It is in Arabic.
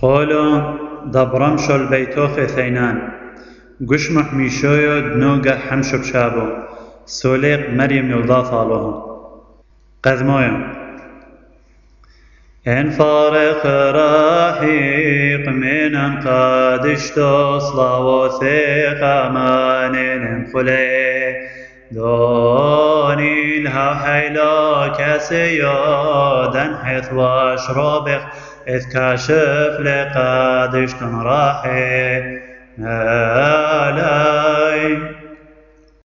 قولوا دبرم شل بيتوخ ثينان قش محميشويو دنوغا حمشو بشابو سوليق مريم يوضاف الله قذمويا إن فارق رحيق من قادش تصلا وثيق مانين خلي دوني لها حيلا كسيادا حيث واشربخ إذ كاشف لقادش تنراحي علي